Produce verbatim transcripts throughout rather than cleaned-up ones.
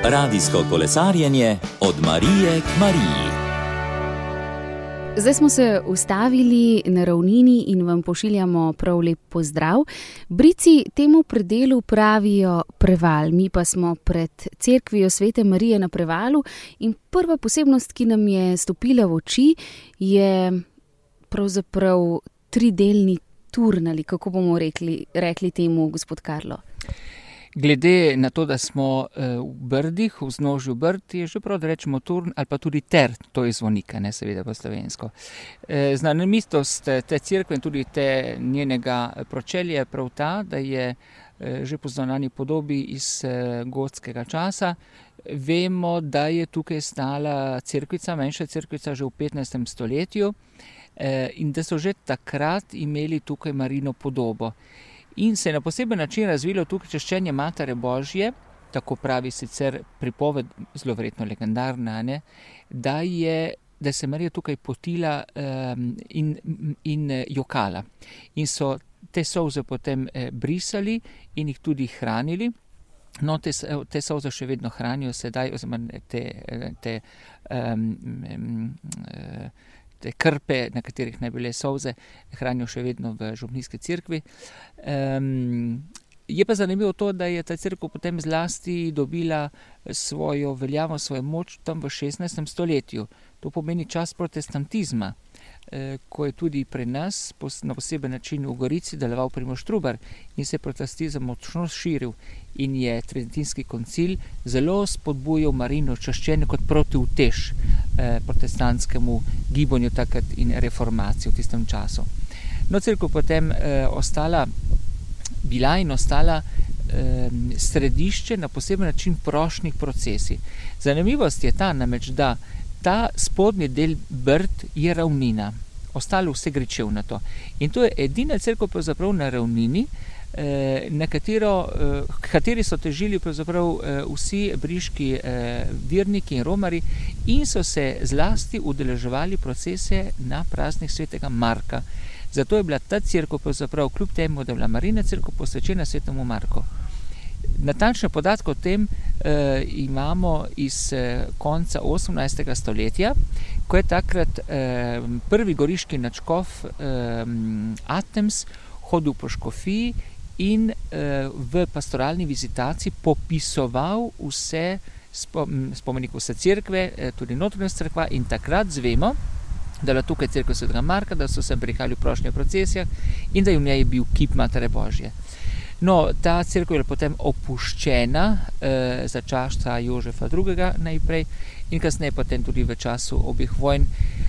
Radijsko kolesarjenje od Marije k Mariji. Zdaj smo se ustavili na ravnini in vam pošiljamo prav lep pozdrav. Brici temu predelu pravijo Preval, mi pa smo pred cerkvijo Svete Marije na Prevalu in prva posebnost, ki nam je stopila v oči, je pravzaprav tridelni turn, ali kako bomo rekli, rekli temu, gospod Karlo. Glede na to, da smo v Brdih, v vznožju Brd, je že prav, da rečemo turn ali pa tudi ter, to je zvonika, ne seveda po slovensko. Znamenitost te cerkve in tudi te njenega pročelja je prav ta, da je že po zunanji podobi iz gotskega časa. Vemo, da je tukaj stala cerkvica, manjša cerkvica že v petnajstem stoletju in da so že takrat imeli tukaj Marijino podobo. In se je na poseben način razvilo tukaj češčenje Matere Božje, tako pravi sicer pripoved, zelo verjetno legendarna, ne, da je, da se Marija tukaj potila um, in, in jokala. In so te solze potem eh, brisali in jih tudi hranili. No, te, te solze še vedno hranijo sedaj, oziroma te, te um, um, te krpe, na katerih naj bile solze, hranijo še vedno v župnijski cerkvi. Um, je pa zanimivo to, da je ta cerkev potem zlasti dobila svojo veljavo, svojo moč tam v šestnajstem stoletju. To pomeni čas protestantizma, eh, ko je tudi pri nas na poseben način v Gorici deloval Primož Trubar in se je protestantizem močno širil in je Tridentinski koncil zelo spodbujal Marijino čaščenje kot protiutež eh, protestantskemu gibanju takrat in reformaciji v tistem času. No, cerkev potem eh, ostala, bila in ostala eh, središče na poseben način prošnjih procesij. Zanimivost je ta, namreč, da ta spodnji del Brd je ravnina, ostalo vse gre čevnato. In to je edina cerkev pravzaprav na ravnini, eh, na katero, eh, kateri so težili pravzaprav eh, vsi briški eh, verniki in romari in so se zlasti udeleževali procese na praznik svetega Marka. Zato je bila ta cerkev pravzaprav, kljub temu, da je bila Marijina cerkev posvečena svetemu Marku. Natančne podatke o tem eh, imamo iz eh, konca osemnajstega stoletja, ko je takrat eh, prvi goriški nadškof eh, Atems hodil po škofiji in eh, v pastoralni vizitaciji popisoval vse spomenike, vse cerkve, eh, tudi notranjost cerkva, in takrat zvemo, da je tukaj cerkev svetega Marka, da so se prihajali v prošnje procesijah in da je v njej bil kip Matere Božje. No, ta cerkev je potem opuščena eh, za časa Jožefa drugega najprej in kasneje potem tudi v času obeh vojn.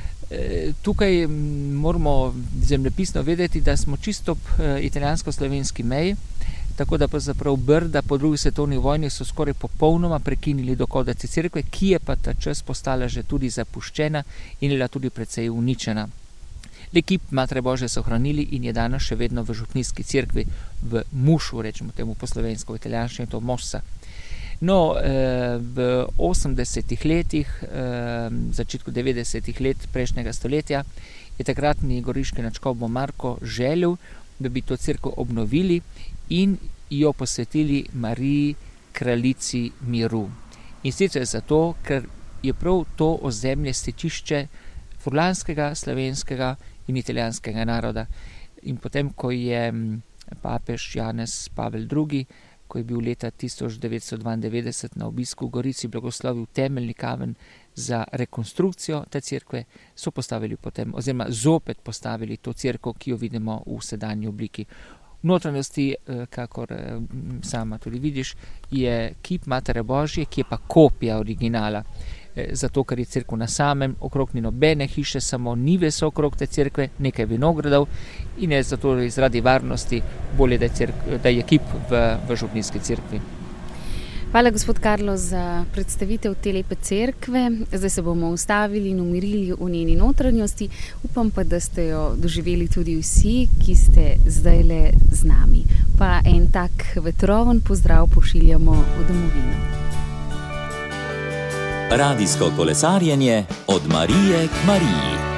E, tukaj moramo zemljepisno vedeti, da smo čisto ob eh, italijansko-slovenski meji, tako da pravzaprav Brda po drugi svetovni vojni so skoraj popolnoma prekinili dohod te cerkve, ki je pa ta čas postala že tudi zapuščena in je bila tudi precej uničena. Le kip Matere Božje so ohranili in je danes še vedno v župnijski cerkvi v Mušu, rečemo temu po slovensko, v italijanščini to Mossa. No, v osemdesetih letih, začetku devetdesetih let prejšnjega stoletja je takratni goriški nadškof Marko želel, da bi to cerkev obnovili in jo posvetili Mariji, kraljici miru. In sicer zato, ker je prav to ozemlje stičišče furlanskega, slovenskega in italijanskega naroda. In potem, ko je papež Janez Pavel drugi, ko je bil leta tisoč devetsto dvaindevetdeset na obisku v Gorici, blagoslovil temeljni kamen za rekonstrukcijo te cerkve, so postavili potem, oziroma zopet postavili to cerkev, ki jo vidimo v sedanji obliki. V notranjosti, kakor sama tudi vidiš, je kip Matere Božje, ki je pa kopija originala. Zato, ker je cerkev na samem, okrog ni nobene hiše, samo nive so okrog te cerkve, nekaj vinogradov in je zato zaradi varnosti bolje, da je, cerkve, da je kip v, v župnijski cerkvi. Hvala, gospod Karlo, za predstavitev te lepe cerkve. Zdaj se bomo ustavili in umirili v njeni notranjosti. Upam pa, da ste jo doživeli tudi vsi, ki ste zdajle z nami. Pa en tak vetroven pozdrav pošiljamo v domovino. Radijsko kolesarjenje od Marije k Mariji.